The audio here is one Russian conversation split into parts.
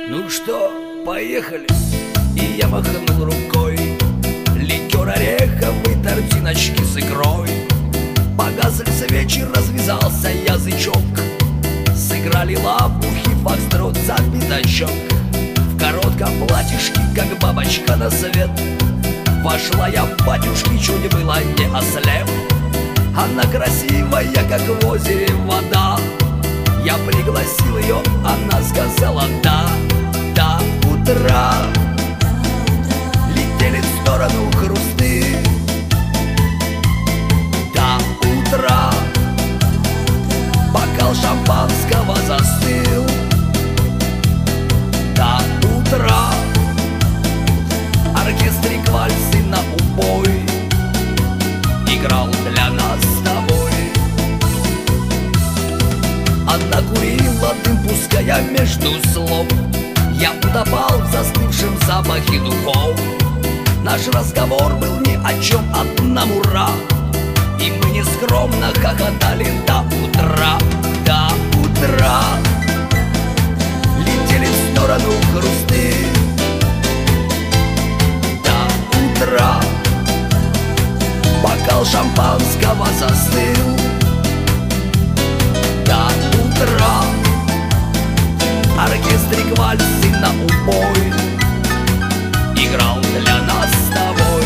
Ну что, поехали? И я махнул рукой. Ликер ореховый, тортиночки с икрой. Погасли свечи, развязался язычок. Сыграли лапухи, фокстрот за пятачок. В коротком платьишке, как бабочка на свет, вошла я в батюшки, чуть было не ослеп. Она красивая, как в озере вода. Я пригласил ее, она сказала да. До утра летели в сторону хрусты. До утра бокал шампанского застыл. До утра оркестрик вальсы на убой играл для нас с тобой. Она курила дым, пуская между слов. Я утопал в застывшем запахе духов. Наш разговор был ни о чем, одном ура. И мы нескромно хохотали до утра. До утра летели в сторону хрусты. До утра бокал шампанского застыл. До утра оркестрик вальсы на убой играл для нас с тобой.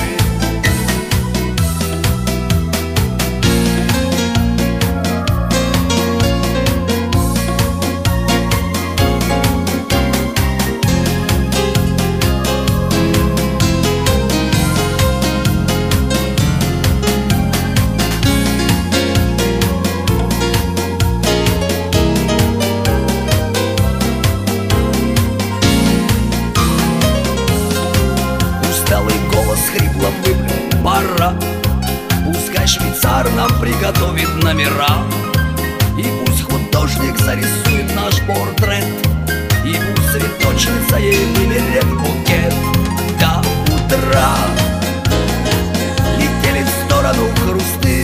Хрипло выплюнул пора. Пускай швейцар нам приготовит номера, и пусть художник зарисует наш портрет, и пусть цветочница ей выберет букет. До утра летели в сторону хрусты.